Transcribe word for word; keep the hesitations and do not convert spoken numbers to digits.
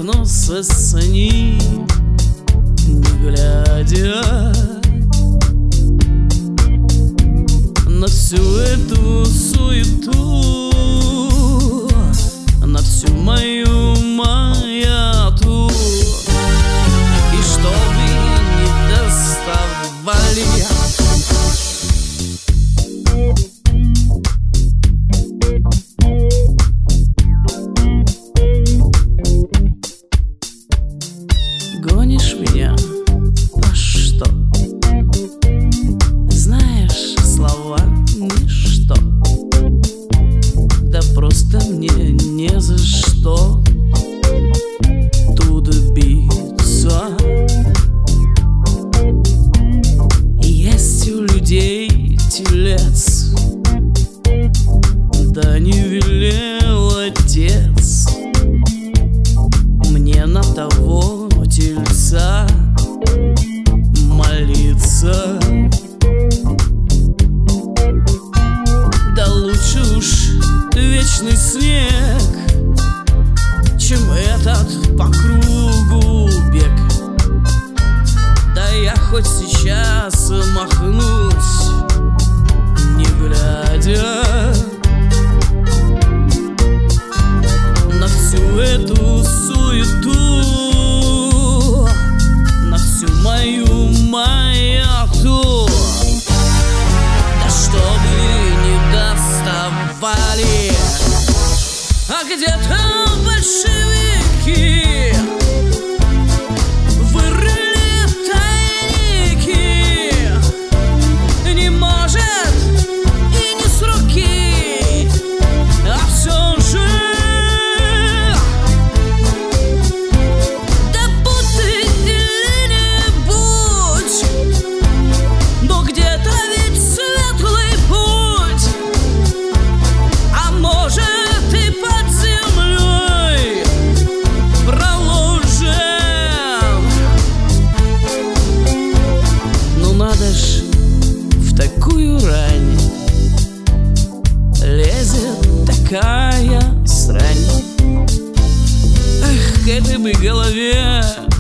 тянутся с ним, не глядя на всю эту суету, на всю мою маяту. И чтобы не доставали гонишь меня, а что? Знаешь, слова ничто, да просто мне не за что тут биться. Есть у людей телец, да не велел отец мне на того тельца молиться. Да лучше уж вечный снег, чем этот по кругу бег. Да я хоть сейчас махнусь, не глядя на всю эту суету, на всю мою маяту. Да чтобы не доставали, а где-то большевики вырыли тайники. Не может и не с руки, а все же да будь или не будь, но где-то ведь светлый путь, а может и под землей проложен. Ну надо ж в такую рань лезет такая срань. Эх, к этой бы голове